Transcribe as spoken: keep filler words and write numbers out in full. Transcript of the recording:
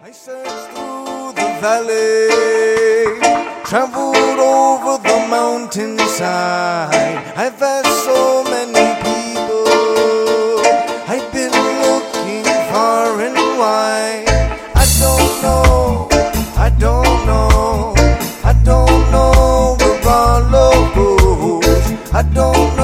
I searched through the valley, traveled over the mountainside. I've asked so many people, I've been looking far and wide. I don't know, I don't know, I don't know where our love goes. I don't know.